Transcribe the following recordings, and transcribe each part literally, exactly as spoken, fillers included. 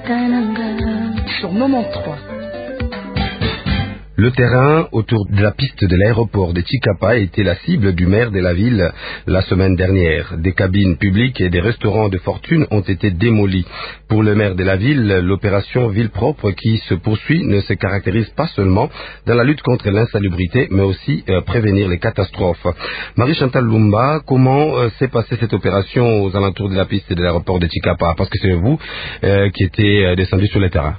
Sur quatre-vingt-treize. Le terrain autour de la piste de l'aéroport de Chicapa a été la cible du maire de la ville la semaine dernière. Des cabines publiques et des restaurants de fortune ont été démolis. Pour le maire de la ville, l'opération Ville propre qui se poursuit ne se caractérise pas seulement dans la lutte contre l'insalubrité, mais aussi euh, prévenir les catastrophes. Marie-Chantal Lumba, comment euh, s'est passée cette opération aux alentours de la piste de l'aéroport de Chicapa? Parce que c'est vous euh, qui étiez euh, descendu sur le terrain.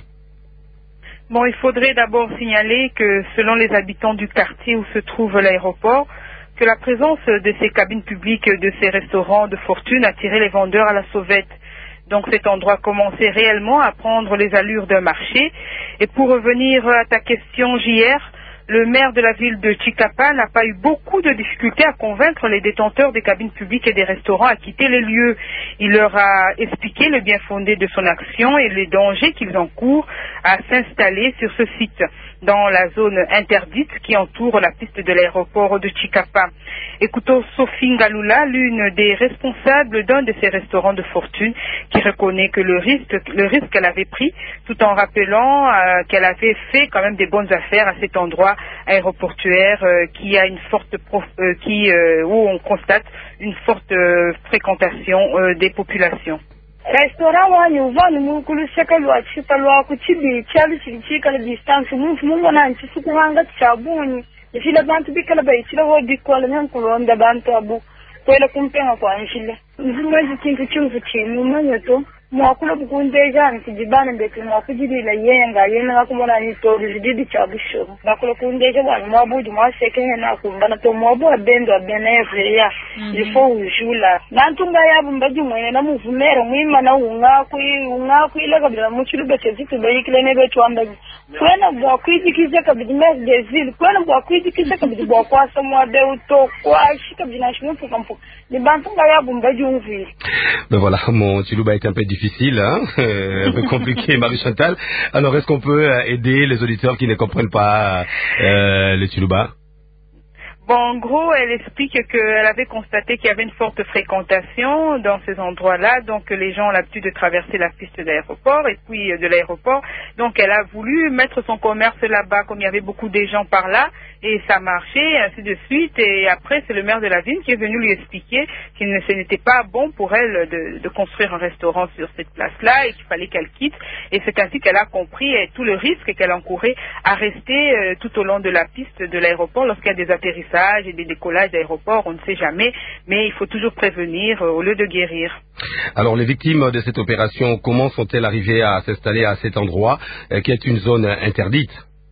Bon, il faudrait d'abord signaler que selon les habitants du quartier où se trouve l'aéroport, que la présence de ces cabines publiques, de ces restaurants de fortune attirait les vendeurs à la sauvette. Donc cet endroit commençait réellement à prendre les allures d'un marché. Et pour revenir à ta question, J R, le maire de la ville de Chicapa n'a pas eu beaucoup de difficultés à convaincre les détenteurs des cabines publiques et des restaurants à quitter les lieux. Il leur a expliqué le bien fondé de son action et les dangers qu'ils encourent à s'installer sur ce site, dans la zone interdite qui entoure la piste de l'aéroport de Chicapa. Écoutons Sophie Ngaloula, l'une des responsables d'un de ces restaurants de fortune, qui reconnaît que le risque, le risque qu'elle avait pris, tout en rappelant euh, qu'elle avait fait quand même des bonnes affaires à cet endroit aéroportuaire euh, qui a une forte prof, euh, qui euh, où on constate une forte euh, fréquentation euh, des populations. Restaurant wanyu vanu mukulu sekalwa chitalwa kuchibi chalu chikala distance mu mumona nchisukuhanga chabuni ifila bantu bikala bai chila wo bikola nyankulonda bantu abu kwela kumpenga kwa nshile mwezi kintu chungu chimu manyoto mwakula bukundeja nkijibana mbeke mwakujibila yenga yenga kumona ni tori zididi chabusho bakula kundeja bwana mwabudu mwasekenya na kumbana to mwabu abendo abeneve ya ifo ujula nantunga yabu mbaji mwene na muvumero mwima na ungaku ungaku ile kabila muchulube chezitu bayikile nebe twambaji kwena bwa kwidikiza kabidi mes desil kwena bwa kwidikiza kabidi bwa kwasa mwade uto kwa shika binashmufu kampu ni bantunga yabu mbaji unvi. Ben voilà, mon Chiluba est un peu difficile, hein, un peu compliqué, Marie-Chantal. Alors, est-ce qu'on peut aider les auditeurs qui ne comprennent pas euh, le Chiluba? Bon, en gros, elle explique qu'elle avait constaté qu'il y avait une forte fréquentation dans ces endroits-là, donc les gens ont l'habitude de traverser la piste d'aéroport et puis de l'aéroport. Donc elle a voulu mettre son commerce là-bas, comme il y avait beaucoup de gens par là, et ça marchait, ainsi de suite. Et après, c'est le maire de la ville qui est venu lui expliquer qu'il ne, ce n'était pas bon pour elle de, de construire un restaurant sur cette place-là et qu'il fallait qu'elle quitte. Et c'est ainsi qu'elle a compris tout le risque qu'elle encourait à rester euh, tout au long de la piste de l'aéroport lorsqu'il y a des atterrissages et des décollages d'aéroport, on ne sait jamais, mais il faut toujours prévenir euh, au lieu de guérir. Alors, les victimes de cette opération, comment sont-elles arrivées à s'installer à cet endroit, euh, qui est une zone interdite?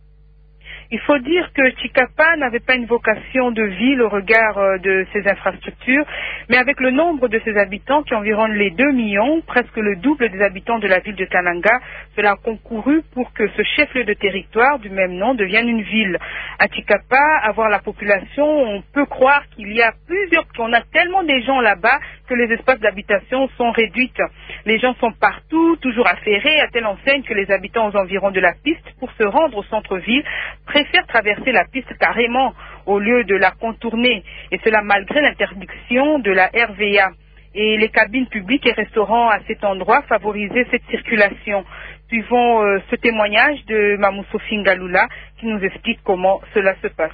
Il faut dire que Chicapa n'avait pas une vocation de ville au regard euh, de ses infrastructures, mais avec le nombre de ses habitants qui environnent les deux millions, presque le double des habitants de la ville de Kananga, cela a concouru pour que ce chef-lieu de territoire du même nom devienne une ville. À Chicapa, à voir la population, on peut croire qu'il y a plusieurs, qu'on a tellement de gens là-bas que les espaces d'habitation sont réduits. Les gens sont partout, toujours affairés, à telle enseigne que les habitants aux environs de la piste, pour se rendre au centre-ville, préfèrent traverser la piste carrément au lieu de la contourner, et cela malgré l'interdiction de la R V A. Et les cabines publiques et restaurants à cet endroit favorisaient cette circulation. Suivons euh, ce témoignage de Mamou Sophie Ngaloula qui nous explique comment cela se passe.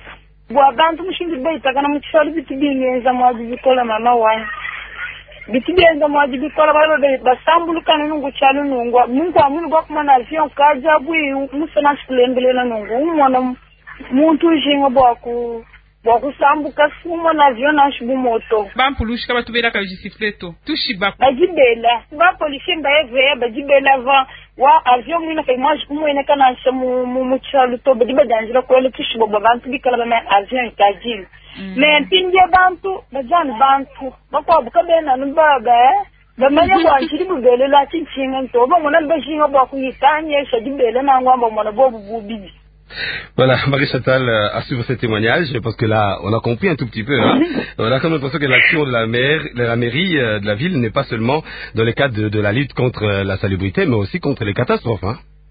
Bitigenza mwaji bikola balo basambulu kana nungu chalu nungu mungu amunu bakumana avion kaja bwi musana sikulembelela nungu umwana muntu jinga bwaku bwaku sambuka sumo na avion na shibu moto bampulushika batubera ka jisifleto tushiba bajibela ba polisi mbaye bajibela va wa avion mwina kai mwaji kumwene kana shamu mu chalu to badiba danjira ko le tushiba babantu bikala ba avion kajil. Mais pinje bantu bajani bantu bakwa bukabena nubaba bamanya kwa nchiri bubele la chinchinga nto bamona bashinga bwa kuyitanye shadibele na ngwamba mona bobu bubi. Voilà, Marie-Chantal a suivi ce témoignage parce que là, on a compris un tout petit peu. Hein. On a comme l'impression que l'action de la, maire, de la mairie euh, de la ville n'est pas seulement dans le cadre de, de la lutte contre la salubrité, mais aussi contre les catastrophes. Hein.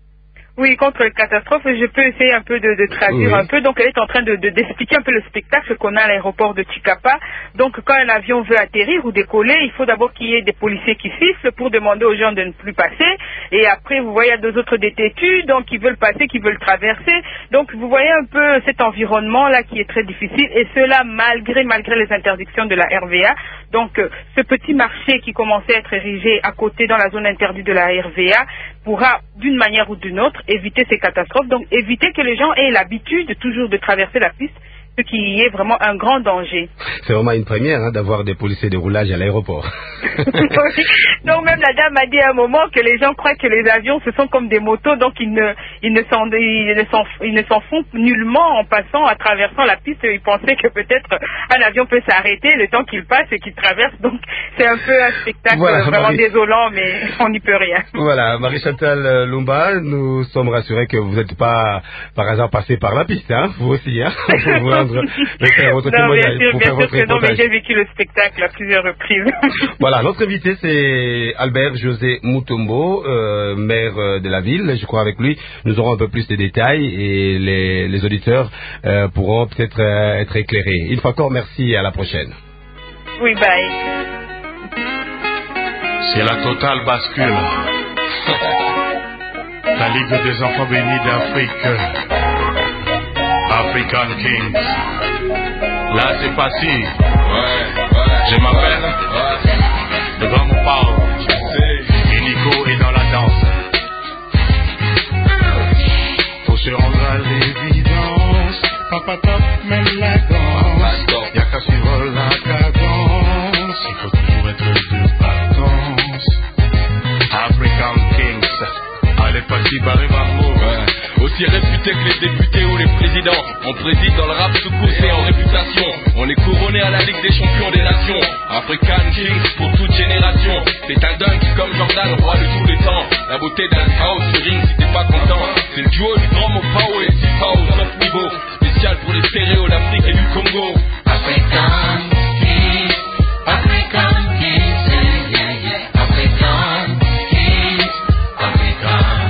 Oui, contre les catastrophes, je peux essayer un peu de, de traduire oui. un peu. Donc, elle est en train de, de, d'expliquer un peu le spectacle qu'on a à l'aéroport de Chikapa. Donc, quand un avion veut atterrir ou décoller, il faut d'abord qu'il y ait des policiers qui sifflent pour demander aux gens de ne plus passer. Et après, vous voyez, il y a deux autres détêtus, donc ils veulent passer, qui veulent traverser. Donc, vous voyez un peu cet environnement-là qui est très difficile. Et cela, malgré, malgré les interdictions de la R V A. Donc, euh, ce petit marché qui commençait à être érigé à côté dans la zone interdite de la R V A pourra, d'une manière ou d'une autre, éviter ces catastrophes, donc éviter que les gens aient l'habitude toujours de traverser la piste, ce qui est vraiment un grand danger. C'est vraiment une première hein, d'avoir des policiers de roulage à l'aéroport. Donc même la dame a dit à un moment que les gens croient que les avions ce sont comme des motos, donc ils ne, ils ne s'en, ils ne s'en, ils ne s'en font nullement en passant, en traversant la piste. Ils pensaient que peut-être un avion peut s'arrêter le temps qu'il passe et qu'il traverse. Donc c'est un peu un spectacle voilà, vraiment Marie... désolant, mais on n'y peut rien. Voilà, Marie-Chantal Lumba, nous sommes rassurés que vous n'êtes pas par hasard passé par la piste, hein, vous aussi, hein, pour vous rendre, faire votre non, témoignage, bien sûr, pour bien faire sûr votre que non, mais reportage. j'ai vécu le spectacle à plusieurs reprises. Voilà, notre invité c'est Albert José Mutombo, euh, maire de la ville. Je crois avec lui, nous aurons un peu plus de détails et les, les auditeurs euh, pourront peut-être euh, être éclairés. Une fois encore, merci et à la prochaine. Oui, bye. C'est la totale bascule. La Ligue des enfants bénis d'Afrique. African Kings. Là, c'est passé. Ouais, ouais. Je m'appelle. Ouais. Le grand me parle. Je sais. Et Nico est dans la danse. Faut se rendre à l'évidence. Papa top mène la danse. Y'a qu'à suivre la cadence. Il faut toujours être de partance. African Kings. Allez, pas-y, barré, barreau. Ouais. Aussi réputé que les députés ou les présidents. On préside dans le rap sous course et en réputation. On est couronné à la Ligue des champions des nations. African Kings pour toute génération. C'est un dunk comme Jordan, roi de tous les temps. La beauté d'un chaos sur ring si t'es pas content. C'est le duo du grand Mopao et Sifa au top niveau. Spécial pour les stéréos d'Afrique et du Congo. African Kings, African Kings, yeah, yeah, yeah. African Kings, African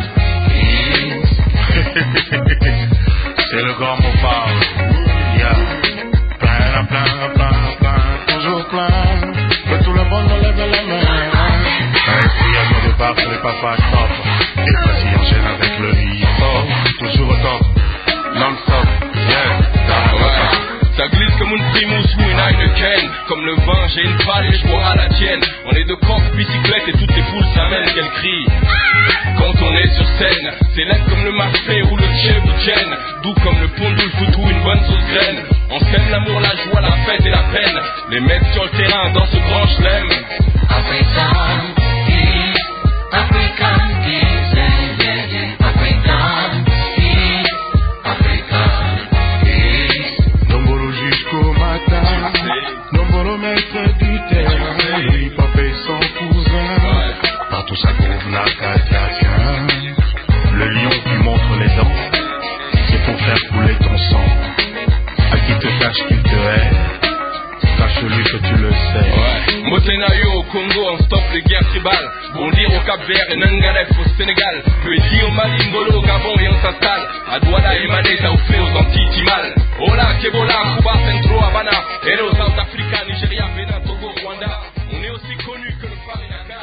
c'est le grand mot parle. Yeah. Plein, plein, plein, plein, toujours plein. Que tout le monde lève la main. Et puis à nos départs, les papas top. Et vas-y enchaîne avec le hip-hop. Toujours au top, non-stop. Yeah, ouais. Ça glisse comme une Primus ou une Heineken. Comme le vin, j'ai une balle et je bois à la tienne. On est de coq, bicyclette et toutes les poules s'amènent qu'elles crient. Quand on est sur scène, c'est laid comme le marfait ou le tchèvouchen. Doux comme le pondou, le foutou, une bonne sauce graine. On s'aime l'amour, la joie, la fête et la peine. Les mettre sur le terrain dans ce grand chelem. African Kings, African Kings, yeah, yeah, yeah. African Kings, African Kings. Nombolo jusqu'au matin, Nombolo maître du terrain. Le hip-hop est son cousin, partout ça couvre la Katiakin. Le lion qui montre les dents, c'est pour faire couler ton sang. À qui te cache qu'il te hait, cache-lui que tu le sais. Ouais. Motenayo au Congo, on stoppe les guerres tribales. Bondir au Cap Vert et Nangalef au Sénégal. Petit au Mali, Ngolo au Gabon et on s'installe. À Douala et Mané, ça fait aux Antilles Timal. Ola, Kebola, Cuba, Centro, Havana. Hello, South Africa, Nigeria, Bénin, Togo, Rwanda. On est aussi connus que le Farinaka.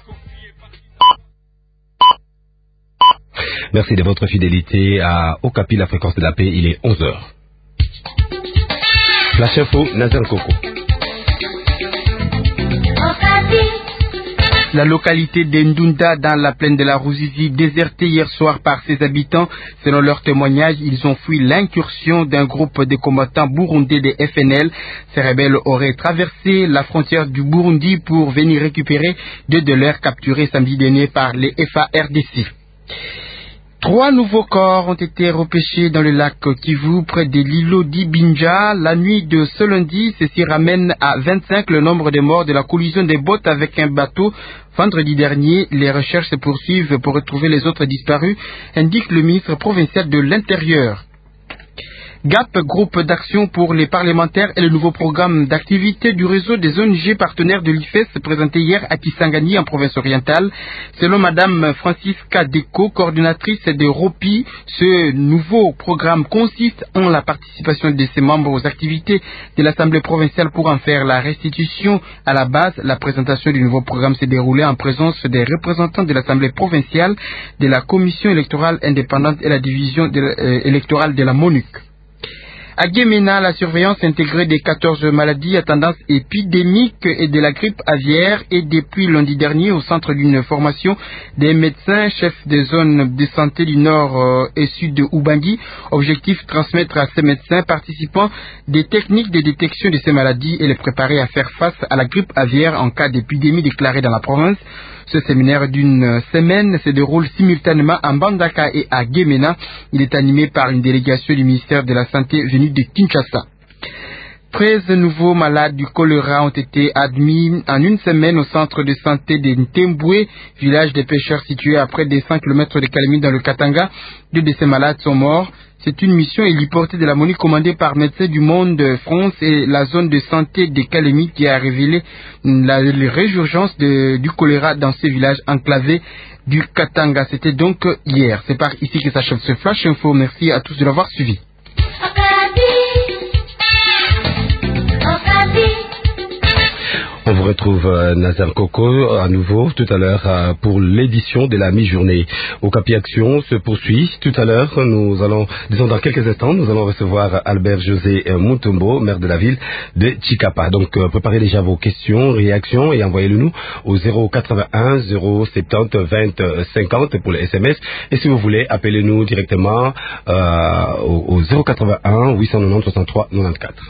Merci de votre fidélité à Okapi, la fréquence de la paix. Il est onze heures. Flash Info, Nazan Koko. La localité d'Endunda dans la plaine de la Ruzizi, désertée hier soir par ses habitants. Selon leur témoignage, ils ont fui l'incursion d'un groupe de combattants burundais des F N L. Ces rebelles auraient traversé la frontière du Burundi pour venir récupérer deux de leurs capturés samedi dernier par les F A R D C. Trois nouveaux corps ont été repêchés dans le lac Kivu près de l'îlot d'Ibinja. La nuit de ce lundi, ceci ramène à vingt-cinq le nombre de morts de la collision des bottes avec un bateau. Vendredi dernier, les recherches se poursuivent pour retrouver les autres disparus, indique le ministre provincial de l'Intérieur. G A P, groupe d'action pour les parlementaires, est le nouveau programme d'activité du réseau des O N G partenaires de l'I F E S présenté hier à Kisangani en province orientale. Selon Madame Francisca Deco, coordinatrice de ROPI, ce nouveau programme consiste en la participation de ses membres aux activités de l'Assemblée provinciale pour en faire la restitution à la base. La présentation du nouveau programme s'est déroulée en présence des représentants de l'Assemblée provinciale, de la Commission électorale indépendante et la division de, euh, électorale de la MONUC. À Guémena, la surveillance intégrée des quatorze maladies à tendance épidémique et de la grippe aviaire est depuis lundi dernier au centre d'une formation des médecins chefs des zones de santé du nord et sud de Ubangi. Objectif, transmettre à ces médecins participants des techniques de détection de ces maladies et les préparer à faire face à la grippe aviaire en cas d'épidémie déclarée dans la province. Ce séminaire d'une semaine se déroule simultanément à Mbandaka et à Guémena. Il est animé par une délégation du ministère de la Santé venue de Kinshasa. treize nouveaux malades du choléra ont été admis en une semaine au centre de santé de Ntemboué, village des pêcheurs situé à près de cent kilomètres de Kalemi dans le Katanga. Deux de ces malades sont morts. C'est une mission héliportée de la MONUC commandée par Médecins du Monde France et la zone de santé de Kalemi qui a révélé la, la résurgence de, du choléra dans ces villages enclavés du Katanga. C'était donc hier. C'est par ici que s'achève ce Flash Info. Merci à tous de l'avoir suivi. On vous retrouve euh, Nazar Koko à nouveau tout à l'heure euh, pour l'édition de la mi-journée. Au Capi Action se poursuit. Tout à l'heure, nous allons, disons dans quelques instants, nous allons recevoir Albert José Mutombo, maire de la ville de Chikapa. Donc euh, préparez déjà vos questions, réactions et envoyez-le nous au zéro quatre-vingt-un zéro soixante-dix vingt cinquante pour les S M S. Et si vous voulez, appelez-nous directement euh, au, au zéro quatre-vingt-un huit cent quatre-vingt-dix soixante-trois quatre-vingt-quatorze.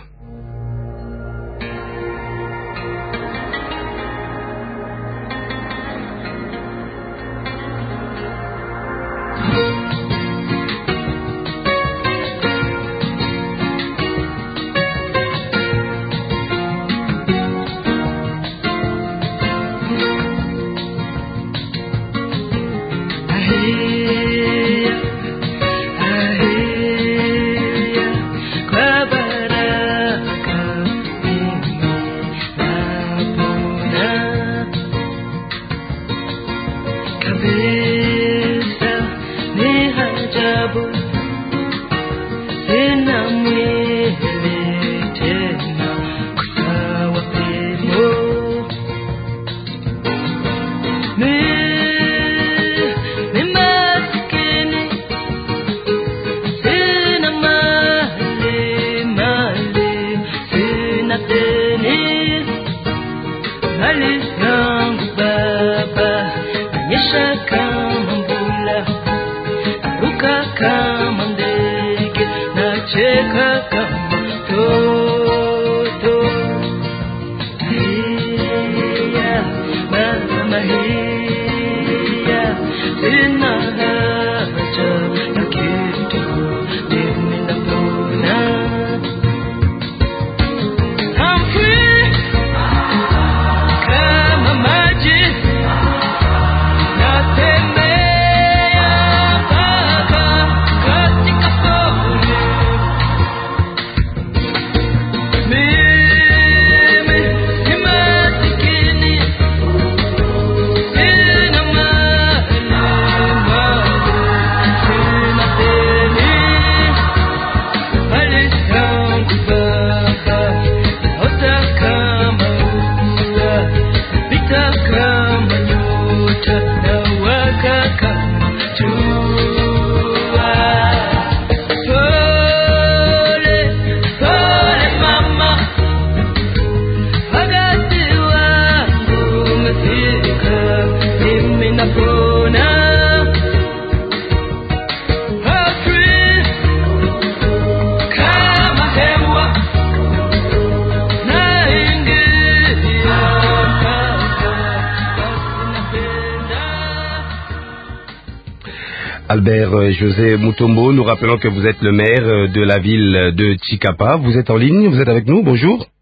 Albert José Mutombo, nous rappelons que vous êtes le maire de la ville de Chikapa. Vous êtes en ligne, vous êtes avec nous, bonjour.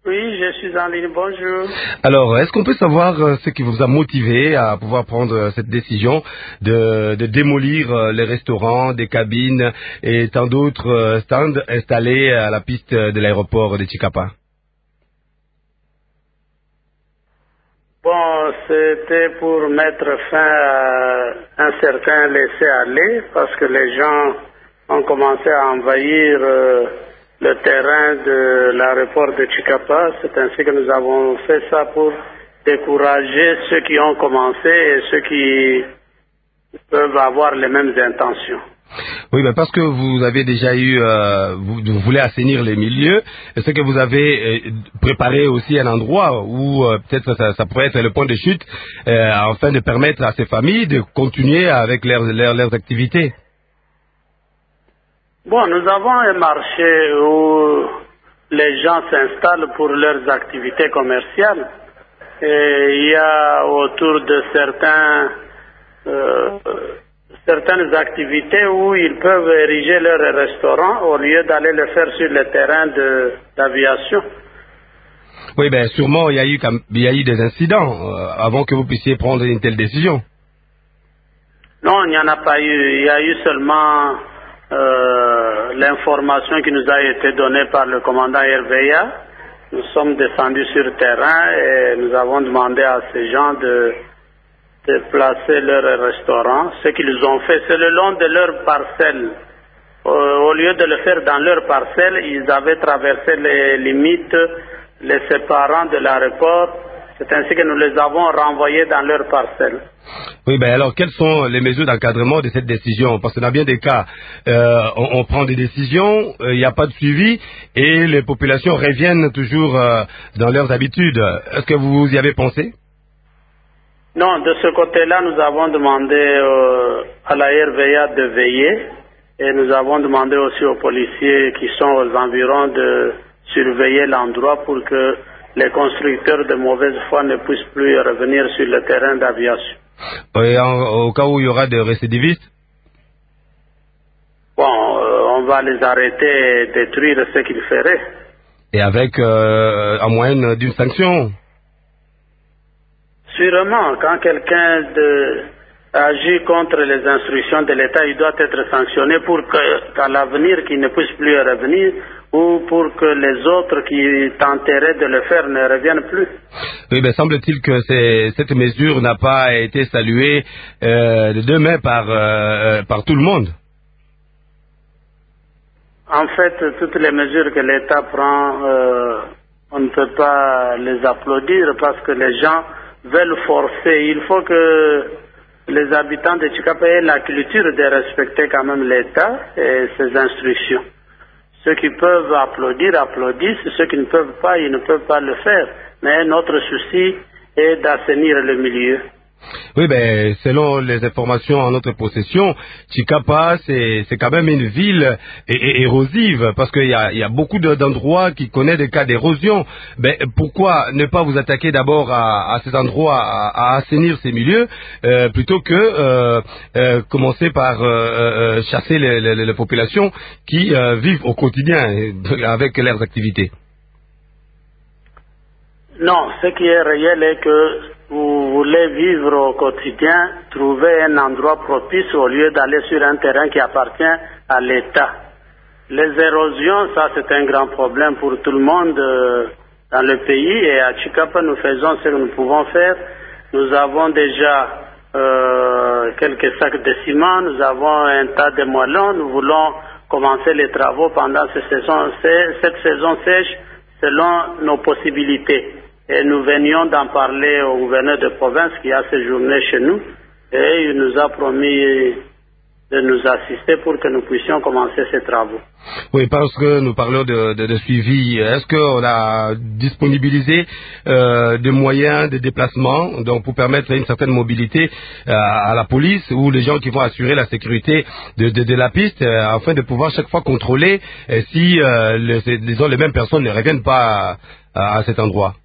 Oui, je suis en ligne, bonjour. Alors, est-ce qu'on peut savoir euh, ce qui vous a motivé à pouvoir prendre euh, cette décision de, de démolir euh, les restaurants, des cabines et tant d'autres euh, stands installés à la piste de l'aéroport de Chikapa? Bon, c'était pour mettre fin à un certain laisser-aller parce que les gens ont commencé à envahir euh, le terrain de l'aéroport de Chikapa. C'est ainsi que nous avons fait ça pour décourager ceux qui ont commencé et ceux qui peuvent avoir les mêmes intentions. Oui, ben parce que vous avez déjà eu, euh, vous, vous voulez assainir les milieux, est-ce que vous avez euh, préparé aussi un endroit où euh, peut-être ça, ça pourrait être le point de chute euh, afin de permettre à ces familles de continuer avec leurs, leurs, leurs activités? Bon, nous avons un marché où les gens s'installent pour leurs activités commerciales. Et il y a autour de certains, euh, certaines activités où ils peuvent ériger leur restaurant au lieu d'aller le faire sur le terrain de, d'aviation. Oui, ben sûrement il y a eu, il y a eu des incidents euh, avant que vous puissiez prendre une telle décision. Non, il n'y en a pas eu. Il y a eu seulement euh, l'information qui nous a été donnée par le commandant Herveya. Nous sommes descendus sur le terrain et nous avons demandé à ces gens de, de placer leur restaurant. Ce qu'ils ont fait, c'est le long de leur parcelle. Au, au lieu de le faire dans leur parcelle, ils avaient traversé les limites les séparant de l'aéroport. C'est ainsi que nous les avons renvoyés dans leur parcelle. Oui, ben alors, quelles sont les mesures d'encadrement de cette décision? Parce que dans bien des cas, euh, on, on prend des décisions, il euh, n'y a pas de suivi, et les populations reviennent toujours euh, dans leurs habitudes. Est-ce que vous y avez pensé? Non, de ce côté-là, nous avons demandé euh, à la R V A de veiller, et nous avons demandé aussi aux policiers qui sont aux environs de surveiller l'endroit pour que les constructeurs de mauvaise foi ne puissent plus revenir sur le terrain d'aviation. Et en, au cas où il y aura des récidivistes? Bon, euh, on va les arrêter et détruire ce qu'ils feraient. Et avec euh, en moyenne d'une sanction? Sûrement, quand quelqu'un de, agit contre les instructions de l'État, il doit être sanctionné pour qu'à l'avenir, qu'il ne puisse plus revenir, ou pour que les autres qui tenteraient de le faire ne reviennent plus. Oui, ben semble-t-il que cette mesure n'a pas été saluée euh, de deux mains par, euh, par tout le monde. En fait, toutes les mesures que l'État prend, euh, on ne peut pas les applaudir parce que les gens veulent forcer. Il faut que les habitants de Chikapa aient la culture de respecter quand même l'État et ses instructions. Ceux qui peuvent applaudir, applaudissent. Ceux qui ne peuvent pas, ils ne peuvent pas le faire. Mais notre souci est d'assainir le milieu. Oui, ben, selon les informations en notre possession, Chikapa, c'est, c'est quand même une ville é- é- érosive, parce qu'il y a, il y a beaucoup de, d'endroits qui connaissent des cas d'érosion. Ben, pourquoi ne pas vous attaquer d'abord à, à ces endroits, à, à assainir ces milieux, euh, plutôt que euh, euh, commencer par euh, euh, chasser les, les, les populations qui euh, vivent au quotidien avec leurs activités? Non, ce qui est réel est que vous voulez vivre au quotidien, trouver un endroit propice au lieu d'aller sur un terrain qui appartient à l'État. Les érosions, ça c'est un grand problème pour tout le monde euh, dans le pays, et à Chikapa nous faisons ce que nous pouvons faire. Nous avons déjà euh, quelques sacs de ciment, nous avons un tas de moellons, nous voulons commencer les travaux pendant cette saison, cette saison sèche selon nos possibilités. Et nous venions d'en parler au gouverneur de province qui a séjourné chez nous, et il nous a promis de nous assister pour que nous puissions commencer ces travaux. Oui, parce que nous parlons de, de, de suivi. Est-ce qu'on a disponibilisé euh, des moyens de déplacement donc pour permettre une certaine mobilité euh, à la police ou les gens qui vont assurer la sécurité de, de, de la piste euh, afin de pouvoir chaque fois contrôler euh, si euh, les, disons, les mêmes personnes ne reviennent pas à, à cet endroit?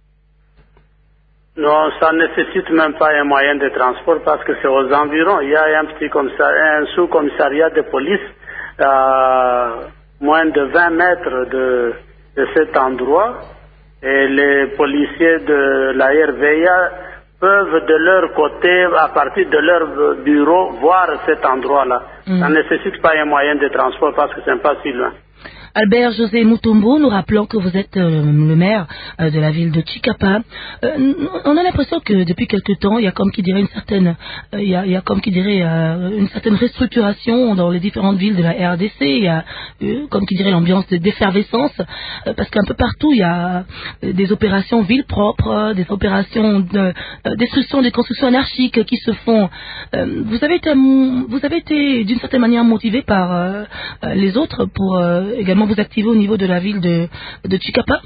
Non, ça ne nécessite même pas un moyen de transport parce que c'est aux environs. Il y a un petit commissariat, un sous-commissariat de police à moins de vingt mètres de, de cet endroit. Et les policiers de la R V I A peuvent de leur côté, à partir de leur bureau, voir cet endroit-là. Mm. Ça ne nécessite pas un moyen de transport parce que ce n'est pas si loin. Albert José Mutombo, nous rappelons que vous êtes euh, le maire euh, de la ville de Chikapa. Euh, on a l'impression que depuis quelque temps, il y a comme qui dirait une certaine, euh, il, y a, il y a comme qui dirait euh, une certaine restructuration dans les différentes villes de la R D C. Il y a euh, comme qui dirait l'ambiance d'effervescence, euh, parce qu'un peu partout il y a euh, des opérations villes propres, euh, des opérations de euh, destruction des constructions anarchiques qui se font. Euh, vous avez été, vous avez été d'une certaine manière motivé par euh, euh, les autres pour euh, également vous activez au niveau de la ville de, de Chikapa?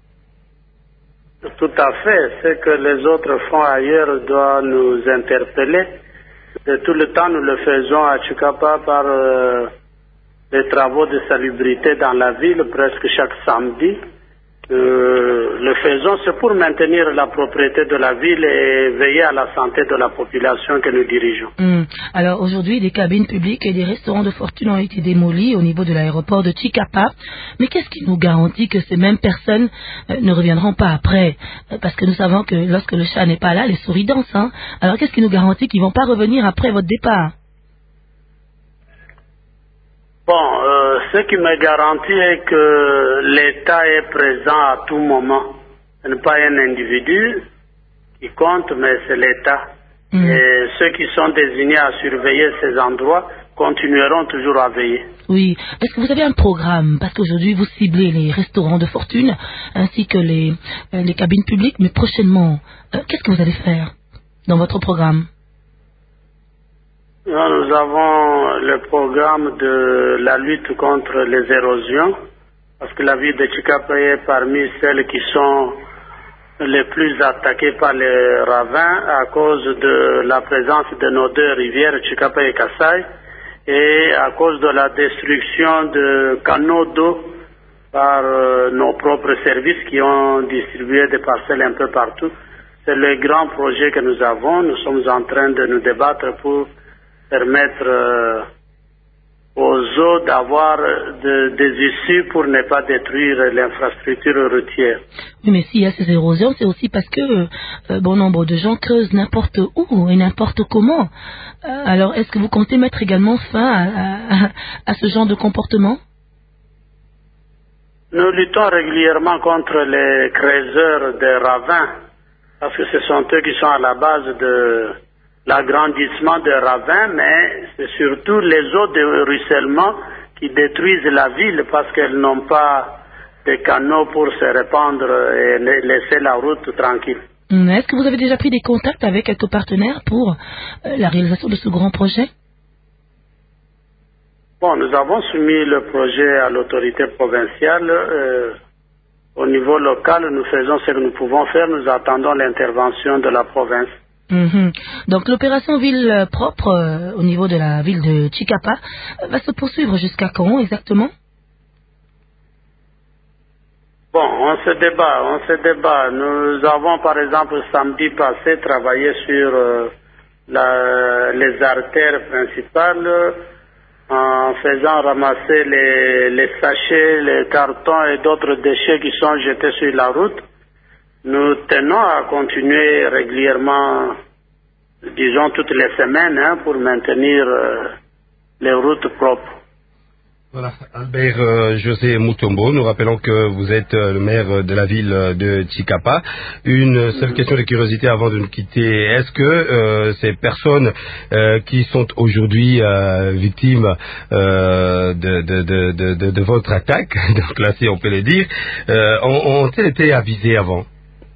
Tout à fait. Ce que les autres font ailleurs doit nous interpeller. De tout le temps, nous le faisons à Chikapa par euh, les travaux de salubrité dans la ville, presque chaque samedi. Euh, le faisons, c'est pour maintenir la propriété de la ville et veiller à la santé de la population que nous dirigeons. Mmh. Alors aujourd'hui, des cabines publiques et des restaurants de fortune ont été démolis au niveau de l'aéroport de Chikapa. Mais qu'est-ce qui nous garantit que ces mêmes personnes euh, ne reviendront pas après? euh, Parce que nous savons que lorsque le chat n'est pas là, les souris dansent. Hein. Alors qu'est-ce qui nous garantit qu'ils ne vont pas revenir après votre départ? Bon, euh, ce qui me garantit est que l'État est présent à tout moment. Ce n'est pas un individu qui compte, mais c'est l'État. Mmh. Et ceux qui sont désignés à surveiller ces endroits continueront toujours à veiller. Oui, est-ce que vous avez un programme? Parce qu'aujourd'hui, vous ciblez les restaurants de fortune ainsi que les, euh, les cabines publiques, mais prochainement, euh, qu'est-ce que vous allez faire dans votre programme? Nous avons le programme de la lutte contre les érosions, parce que la ville de Chikapa est parmi celles qui sont les plus attaquées par les ravins à cause de la présence de nos deux rivières, Chikapa et Kassai, et à cause de la destruction de canaux d'eau par euh, nos propres services qui ont distribué des parcelles un peu partout. C'est le grand projet que nous avons. Nous sommes en train de nous débattre pour permettre euh, aux eaux d'avoir de, des issues pour ne pas détruire l'infrastructure routière. Oui, mais s'il y a ces érosions, c'est aussi parce que euh, bon nombre de gens creusent n'importe où et n'importe comment. Euh, alors, est-ce que vous comptez mettre également fin à, à, à ce genre de comportement? Nous luttons régulièrement contre les creuseurs des ravins, parce que ce sont eux qui sont à la base de l'agrandissement des ravins, mais c'est surtout les eaux de ruissellement qui détruisent la ville parce qu'elles n'ont pas de canaux pour se répandre et laisser la route tranquille. Est-ce que vous avez déjà pris des contacts avec quelques partenaires pour euh, la réalisation de ce grand projet? Bon, nous avons soumis le projet à l'autorité provinciale. Euh, au niveau local, nous faisons ce que nous pouvons faire. Nous attendons l'intervention de la province. Mmh. Donc l'opération ville propre euh, au niveau de la ville de Chikapa euh, va se poursuivre jusqu'à quand exactement? Bon, on se débat, on se débat. Nous avons par exemple samedi passé travaillé sur euh, la, les artères principales en faisant ramasser les, les sachets, les cartons et d'autres déchets qui sont jetés sur la route. Nous tenons à continuer régulièrement, disons toutes les semaines, hein, pour maintenir euh, les routes propres. Voilà, Albert euh, José Mutombo, nous rappelons que vous êtes euh, le maire de la ville de Chikapa. Une seule question de curiosité avant de nous quitter. Est-ce que euh, ces personnes euh, qui sont aujourd'hui euh, victimes euh, de, de, de, de, de, de votre attaque, donc là si on peut le dire, euh, ont, ont-elles été avisées avant?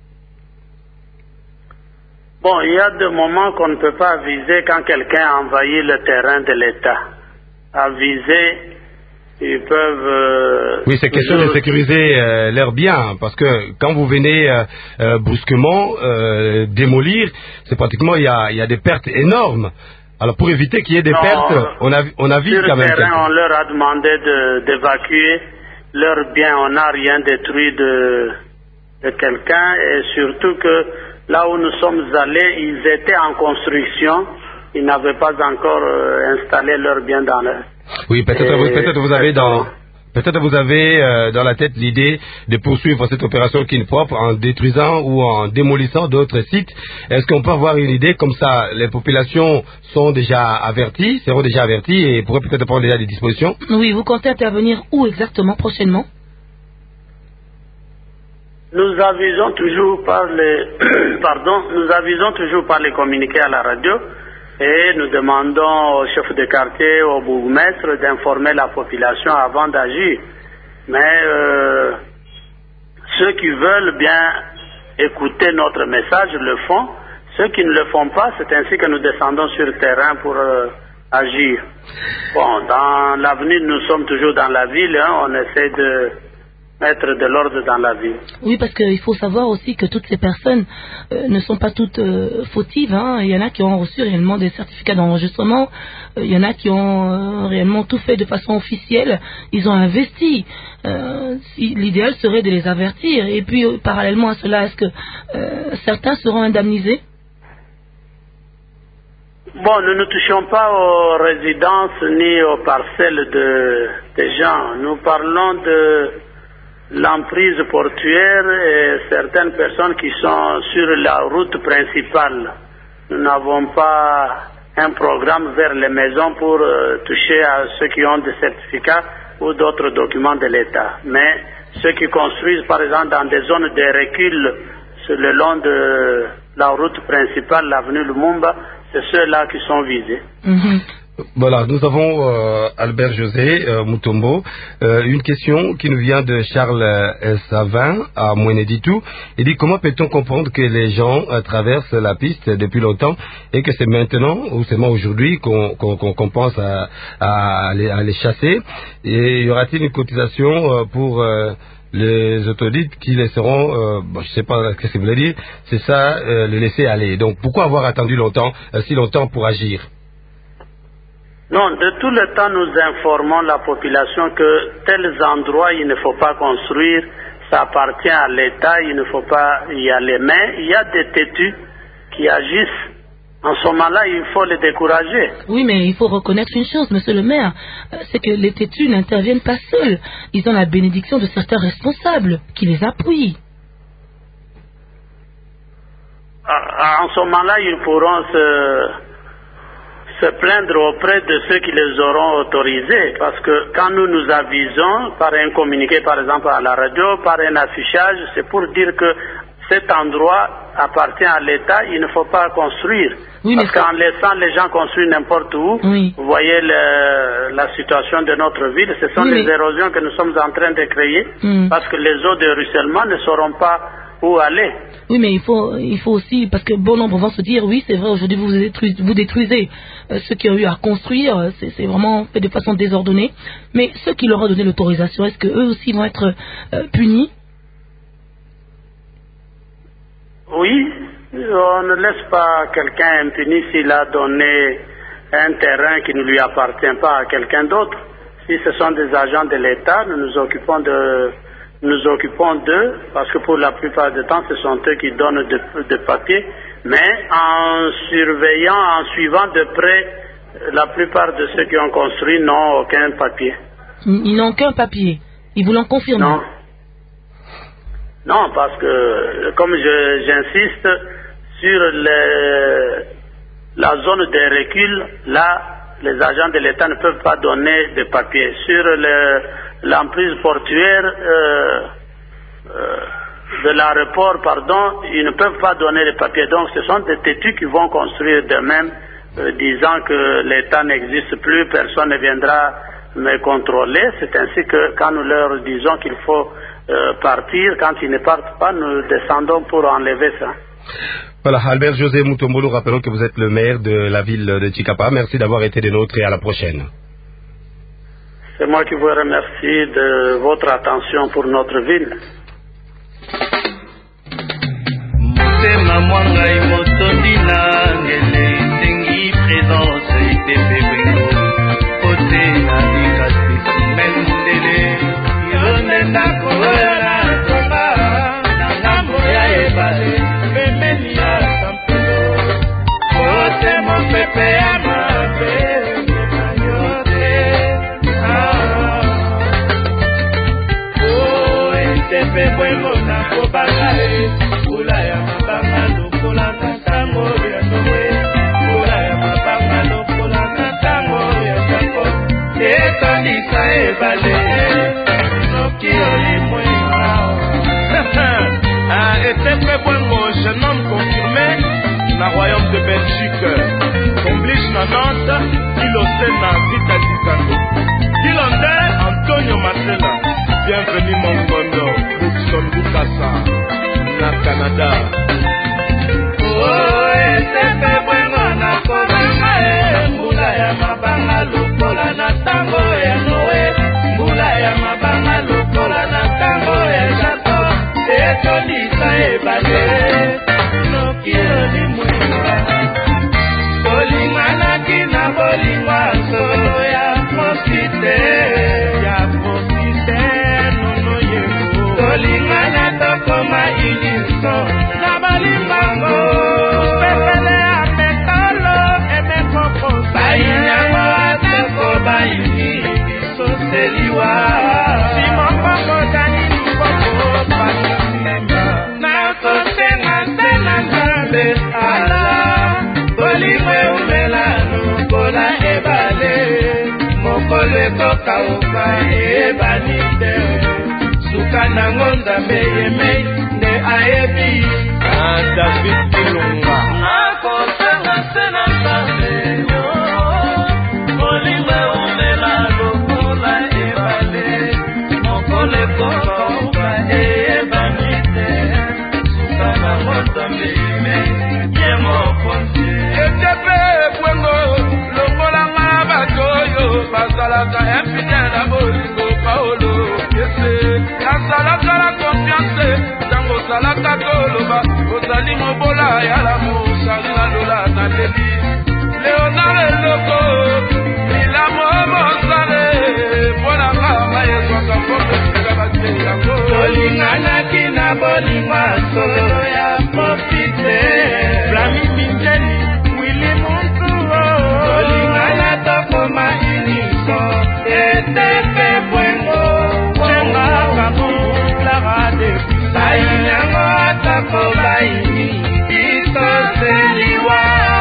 Bon, il y a des moments qu'on ne peut pas aviser quand quelqu'un a envahi le terrain de l'État. Aviser, ils peuvent... Euh, oui, c'est question de sécuriser euh, leurs biens, parce que quand vous venez euh, euh, brusquement euh, démolir, c'est pratiquement, il y a, y a des pertes énormes. Alors pour éviter qu'il y ait des non, pertes, on, a, on avise quand même. Sur le terrain, on leur a demandé de, d'évacuer leurs biens, on n'a rien détruit de, de quelqu'un, et surtout que là où nous sommes allés, ils étaient en construction, ils n'avaient pas encore euh, installé leurs biens dans leur... Oui, peut-être, et... vous, peut-être vous avez dans Peut-être vous avez euh, dans la tête l'idée de poursuivre cette opération Kinpop en détruisant ou en démolissant d'autres sites. Est-ce qu'on peut avoir une idée comme ça? Les populations sont déjà averties, seront déjà averties et pourraient peut-être prendre déjà des dispositions? Oui, vous comptez intervenir où exactement prochainement? Nous avisons toujours par les pardon, nous avisons toujours par les communiqués à la radio et nous demandons au chef de quartier, au bourgmestre d'informer la population avant d'agir. Mais euh, ceux qui veulent bien écouter notre message le font. Ceux qui ne le font pas, c'est ainsi que nous descendons sur le terrain pour euh, agir. Bon, dans l'avenir, nous sommes toujours dans la ville, hein, on essaie de mettre de l'ordre dans la ville. Oui, parce qu'il faut savoir aussi que toutes ces personnes euh, ne sont pas toutes euh, fautives. Hein. Il y en a qui ont reçu réellement des certificats d'enregistrement. Euh, il y en a qui ont euh, réellement tout fait de façon officielle. Ils ont investi. Euh, si, l'idéal serait de les avertir. Et puis, euh, parallèlement à cela, est-ce que euh, certains seront indemnisés? Bon, nous ne touchons pas aux résidences ni aux parcelles de, des gens. Nous parlons de l'emprise portuaire et certaines personnes qui sont sur la route principale. Nous n'avons pas un programme vers les maisons pour euh, toucher à ceux qui ont des certificats ou d'autres documents de l'État. Mais ceux qui construisent par exemple dans des zones de recul sur le long de la route principale, l'avenue Lumumba, c'est ceux-là qui sont visés. Mm-hmm. Voilà, nous avons euh, Albert José euh, Mutombo, euh, une question qui nous vient de Charles euh, Savin à Moueneditou. Il dit comment peut-on comprendre que les gens euh, traversent la piste depuis longtemps et que c'est maintenant ou seulement aujourd'hui qu'on qu'on, qu'on pense à, à, les, à les chasser, et y aura-t-il une cotisation euh, pour euh, les autodites qui laisseront, euh, bon, je ne sais pas ce que ça voulait dire, c'est ça, euh, le laisser aller. Donc pourquoi avoir attendu longtemps, euh, si longtemps pour agir? Non, de tout le temps, nous informons la population que tels endroits, il ne faut pas construire, ça appartient à l'État, il ne faut pas y aller. Mais il y a des têtus qui agissent. En ce moment-là, il faut les décourager. Oui, mais il faut reconnaître une chose, monsieur le maire, c'est que les têtus n'interviennent pas seuls. Ils ont la bénédiction de certains responsables qui les appuient. En ce moment-là, ils pourront se... se plaindre auprès de ceux qui les auront autorisés, parce que quand nous nous avisons par un communiqué par exemple à la radio, par un affichage, c'est pour dire que cet endroit appartient à l'État, il ne faut pas construire. Oui, parce qu'en laissant les gens construire n'importe où, oui. Vous voyez le, la situation de notre ville, ce sont oui, les mais... érosions que nous sommes en train de créer, mm. parce que les eaux de ruissellement ne sauront pas où aller. Oui, mais il faut, il faut aussi, parce que bon nombre vont se dire, oui, c'est vrai, aujourd'hui vous détruisez, vous détruisez euh, ceux qui ont eu à construire, c'est, c'est vraiment fait de façon désordonnée, mais ceux qui leur ont donné l'autorisation, est-ce qu'eux aussi vont être euh, punis? Oui, on ne laisse pas quelqu'un impuni s'il a donné un terrain qui ne lui appartient pas à quelqu'un d'autre. Si ce sont des agents de l'État, nous nous occupons de... Nous occupons d'eux, parce que pour la plupart du temps, ce sont eux qui donnent de, de papiers, mais en surveillant, en suivant de près, la plupart de ceux qui ont construit n'ont aucun papier. Ils n'ont aucun papier. Ils vous l'ont confirmé? Non. Non, parce que, comme je, j'insiste, sur les, la zone de recul, là, les agents de l'État ne peuvent pas donner de papiers. Sur le... l'emprise portuaire euh, euh, de l'aéroport, pardon, ils ne peuvent pas donner les papiers. Donc ce sont des têtus qui vont construire d'eux-mêmes, euh, disant que l'État n'existe plus, personne ne viendra me contrôler. C'est ainsi que quand nous leur disons qu'il faut euh, partir, quand ils ne partent pas, nous descendons pour enlever ça. Voilà, Albert José Mutombo, nous rappelons que vous êtes le maire de la ville de Tshikapa. Merci d'avoir été des nôtres et à la prochaine. C'est moi qui vous remercie de votre attention pour notre ville. Canada. Oh, etepe bwengo na kolanga e mbula ya mabanga lukola na tango ya Noe, mbula ya mabanga lukola na tango ya Jacob, etolisa ebale noki olimwenga bolinganaki na bolingwa solo ya profite ya profite nono yego tolingana tokoma iliso na balimbango pepele ya metolo emekoko bayinyango atako bayini biso seliwa simokoko dani lukoko pasisimba nakosenga nsenga nzambe ala bolimwe umelano kola ebale mokolo ekokauka ebani te suka nango nzambe yemei nde ayebi David Kilunga nakosenga sena nzambe bolimwe umelano kola ebale mokolo ekokauka ebani te suka nango nzambe yemei ye mokonzi etepe bwengo lokola ngana bato oyo bazalaka impide na bolingo paolo kese nazalaka na konfiance ntango ozalaka toloba ozali mobola ya lamour Charlie Lola na leli Léonard eloko milamo mosale mpona ngama ezwaka fokesika bate yango tolinganaki na bolingwa solo ya profite Flami Mingeni Willy Muntuo tolingana tokoma iniso etepe bwengo cenga kabu lara de bayinyango atako bayini biso seliwa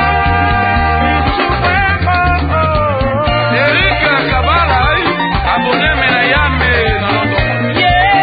Eric Kabala abone mena yame na London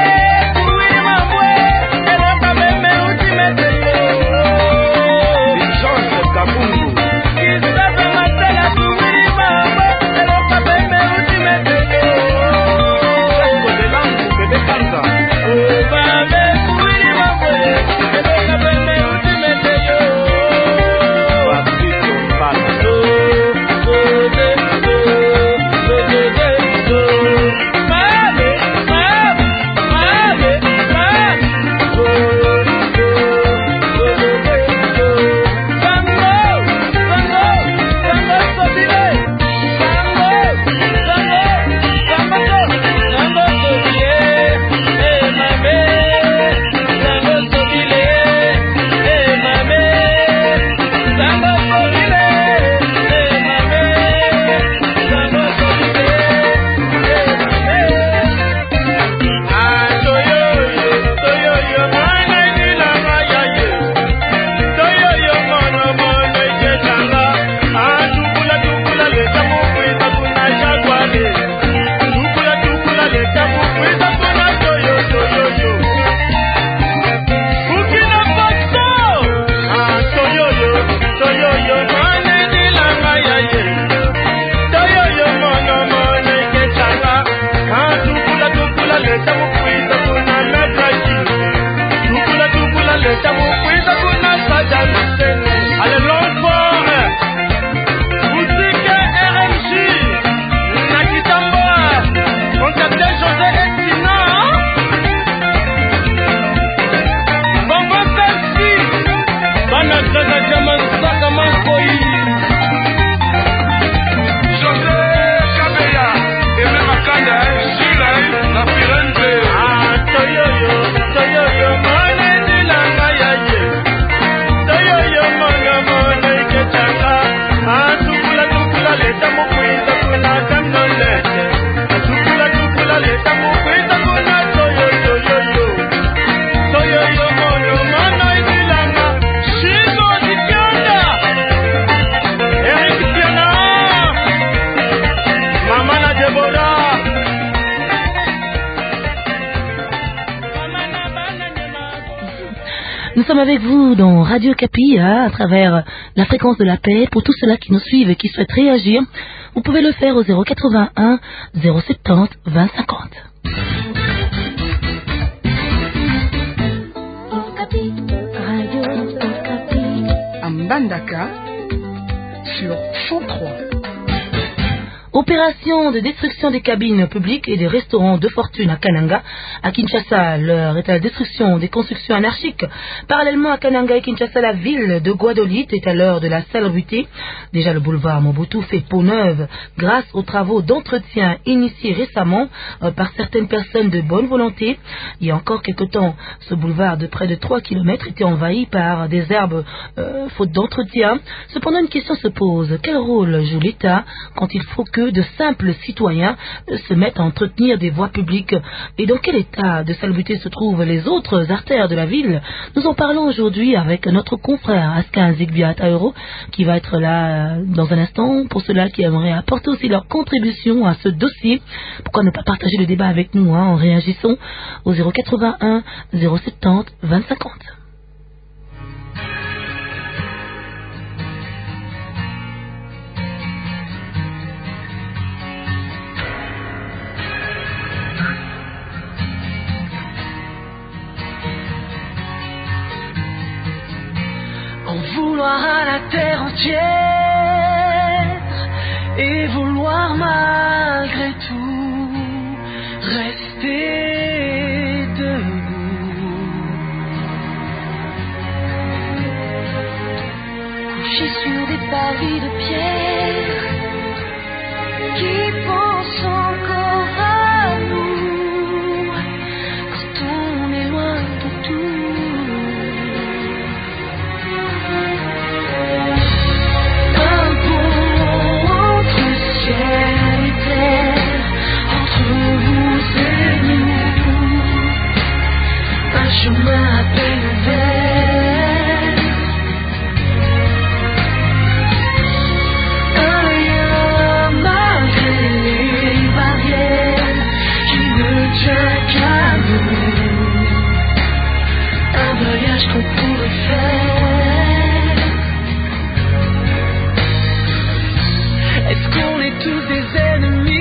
Nous sommes avec vous dans Radio Kapi, hein, à travers la fréquence de la paix. Pour tous ceux-là qui nous suivent et qui souhaitent réagir, vous pouvez le faire au zéro quatre-vingt-un zéro soixante-dix vingt cinquante. Mbandaka sur cent trois. Opération de destruction des cabines publiques et des restaurants de fortune à Kananga. À Kinshasa, l'heure est à la destruction des constructions anarchiques. Parallèlement à Kananga et Kinshasa, la ville de Guadeloupe est à l'heure de la salubrité. Déjà, le boulevard Mobutu fait peau neuve grâce aux travaux d'entretien initiés récemment euh, par certaines personnes de bonne volonté. Il y a encore quelque temps, ce boulevard de près de trois kilomètres était envahi par des herbes euh, faute d'entretien. Cependant, une question se pose. Quel rôle joue l'État quand il faut que de simples citoyens se mettent à entretenir des voies publiques? Et dans quel état de salubrité se trouvent les autres artères de la ville? Nous en parlons aujourd'hui avec notre confrère Askin Zigbia Tauro, qui va être là dans un instant. Pour ceux-là qui aimeraient apporter aussi leur contribution à ce dossier, pourquoi ne pas partager le débat avec nous hein, en réagissant au zéro quatre-vingt-un zéro soixante-dix vingt cinquante. Vouloir à la terre entière et vouloir malgré tout rester debout, couché sur des pavis de pierre qui pensent encore à nous quand on est loin de tout. Chemin à peine ouvert, un lien malgré les barrières qui ne tient qu'à nous, un voyage qu'on pourrait faire. Est-ce qu'on est tous des ennemis?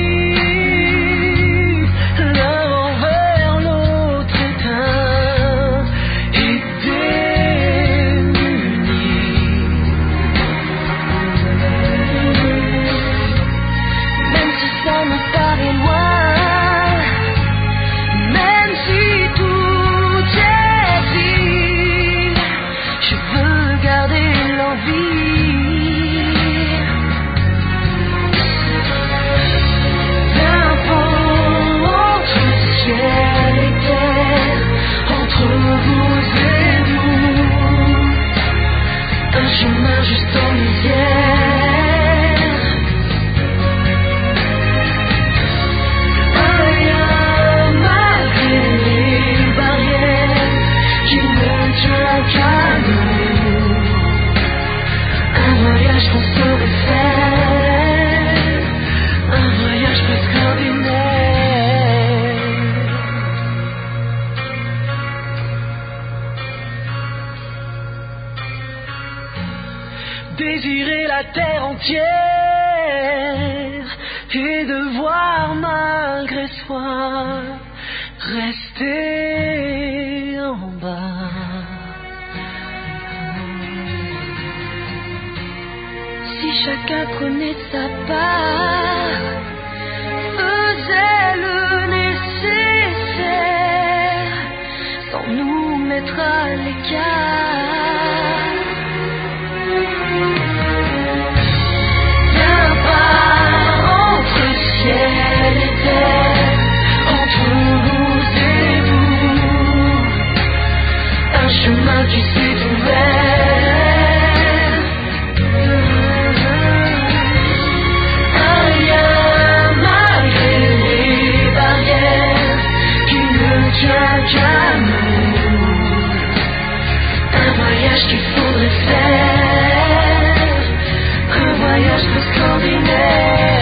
Désirer la terre entière et devoir malgré soi rester en bas. Si chacun prenait sa part, faisait le nécessaire, sans nous mettre à l'écart. Ciel et terre, entre vous et nous, un chemin qui s'est ouvert, un lien malgré les barrières qui ne tient qu'à nous, un voyage qu'il faudrait faire, un voyage presque ordinaire.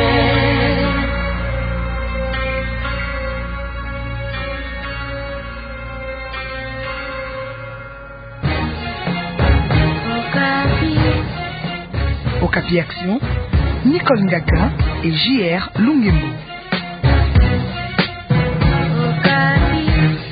Okapi Action, Nicole Ngaka et J R Lungembo.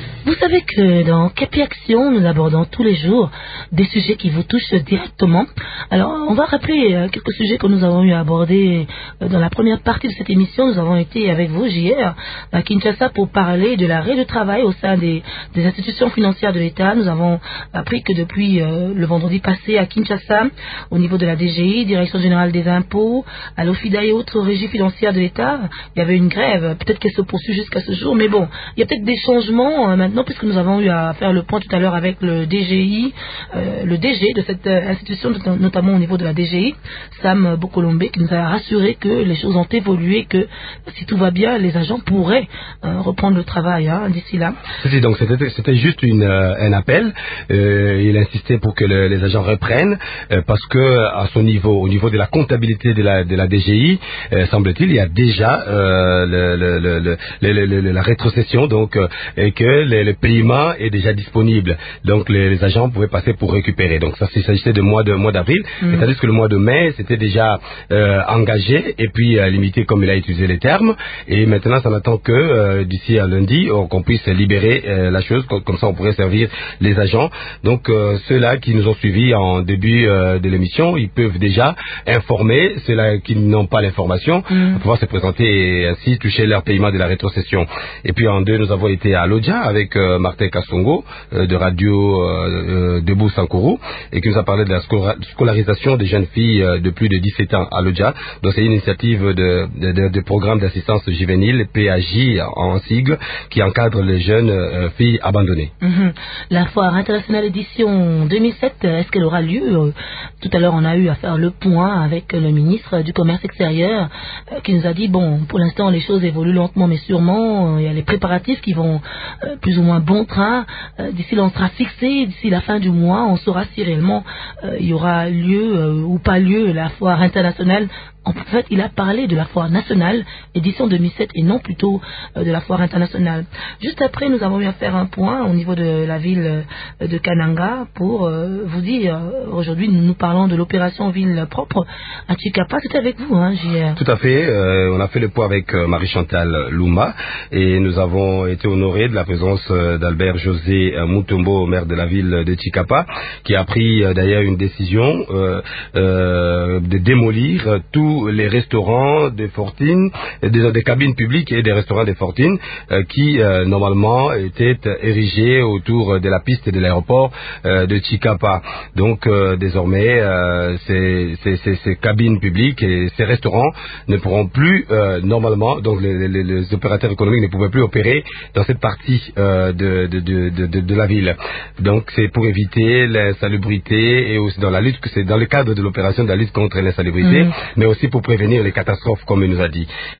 savez que dans Capi Action, nous abordons tous les jours des sujets qui vous touchent directement. Alors, on va rappeler euh, quelques sujets que nous avons eu à aborder euh, dans la première partie de cette émission. Nous avons été avec vous, J R, à Kinshasa pour parler de l'arrêt de travail au sein des, des institutions financières de l'État. Nous avons appris que depuis euh, le vendredi passé à Kinshasa, au niveau de la D G I, Direction Générale des Impôts, à l'OFIDA et autres régies financières de l'État, il y avait une grève. Peut-être qu'elle se poursuit jusqu'à ce jour, mais bon, il y a peut-être des changements euh, maintenant, puisque nous avons eu à faire le point tout à l'heure avec le D G I, euh, le D G de cette euh, institution, notamment au niveau de la D G I, Sam Bokolombe, qui nous a rassuré que les choses ont évolué, que si tout va bien, les agents pourraient euh, reprendre le travail hein, d'ici là. C'est, donc c'était, c'était juste une, euh, un appel. Euh, il insistait pour que le, les agents reprennent, euh, parce que à son niveau, au niveau de la comptabilité de la, de la D G I, euh, semble-t-il, il y a déjà euh, le, le, le, le, le, le, la rétrocession, donc euh, et que le, le paiement est déjà disponible. Donc les, les agents pouvaient passer pour récupérer. Donc ça, il s'agissait de mois de mois d'avril, mmh. c'est-à-dire que le mois de mai c'était déjà euh, engagé et puis euh, limité comme il a utilisé les termes. Et maintenant, ça n'attend que euh, d'ici à lundi oh, qu'on puisse libérer euh, la chose, comme, comme ça on pourrait servir les agents. Donc euh, ceux-là qui nous ont suivis en début euh, de l'émission, ils peuvent déjà informer ceux-là qui n'ont pas l'information, mmh. pour pouvoir se présenter et ainsi toucher leur paiement de la rétrocession. Et puis en deux, nous avons été à Lodja avec euh, Martin Kassongo euh, de Radio euh, euh, Debout Sankourou et qui nous a parlé de la scolarisation des jeunes filles euh, de plus de dix-sept ans à Lodja. Donc c'est une initiative de, de, de, de programme d'assistance juvénile, P A J en sigle, qui encadre les jeunes euh, filles abandonnées. Mmh. La foire internationale édition deux mille sept, est-ce qu'elle aura lieu? Tout à l'heure, on a eu à faire le point avec le ministre du Commerce extérieur euh, qui nous a dit, bon, pour l'instant, les choses évoluent lentement mais sûrement. Il y a les préparatifs qui vont euh, plus ou moins bon train. Euh, d'ici là, on sera fixé. D'ici la fin du mois, on saura si réellement euh, il y aura lieu euh, ou pas lieu la foire internationale. En fait, il a parlé de la foire nationale, édition deux mille sept, et non plutôt euh, de la foire internationale. Juste après, nous avons eu à faire un point au niveau de la ville euh, de Kananga pour euh, vous dire, euh, aujourd'hui, nous nous parlons de l'opération ville propre à Chikapa. C'était avec vous, hein, J R? Tout à fait. Euh, on a fait le point avec euh, Marie-Chantal Louma et nous avons été honorés de la présence euh, d'Albert José euh, Mutombo, maire de la ville de Chikapa, qui a pris euh, d'ailleurs une décision euh, euh, de démolir euh, tout les restaurants de Fortine, des, des cabines publiques et des restaurants de Fortine euh, qui euh, normalement étaient érigés autour de la piste de l'aéroport euh, de Chikapa. Donc euh, désormais euh, ces, ces, ces, ces cabines publiques et ces restaurants ne pourront plus euh, normalement, donc les, les, les opérateurs économiques ne pouvaient plus opérer dans cette partie euh, de, de, de, de, de, de la ville. Donc c'est pour éviter l'insalubrité et aussi dans la lutte, c'est dans le cadre de l'opération de la lutte contre l'insalubrité, mmh. mais aussi pour prévenir les catastrophes, comme il nous a dit.